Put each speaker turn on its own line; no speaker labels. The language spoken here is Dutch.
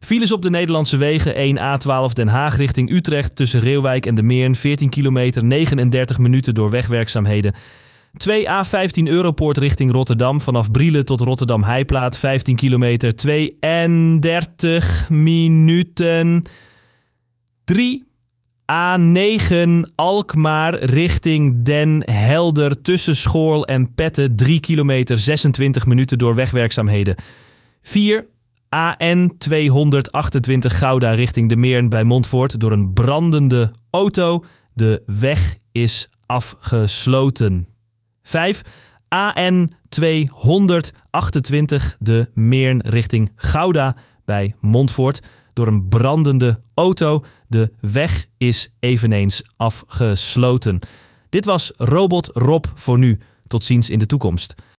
Files op de Nederlandse wegen: 1 A12 Den Haag richting Utrecht tussen Reeuwijk en de Meern, 14 kilometer, 39 minuten door wegwerkzaamheden. 2 A15 Europoort richting Rotterdam vanaf Brielen tot Rotterdam Heiplaat, 15 kilometer, 32 minuten. 3 A9 Alkmaar richting Den Helder tussen Schoorl en Petten, 3 kilometer, 26 minuten door wegwerkzaamheden. 4 AN 228 Gouda richting de Meern bij Montfoort door een brandende auto. De weg is afgesloten. 5 AN 228 de Meern richting Gouda bij Montfoort door een brandende auto. De weg is eveneens afgesloten. Dit was Robot Rob voor nu. Tot ziens in de toekomst.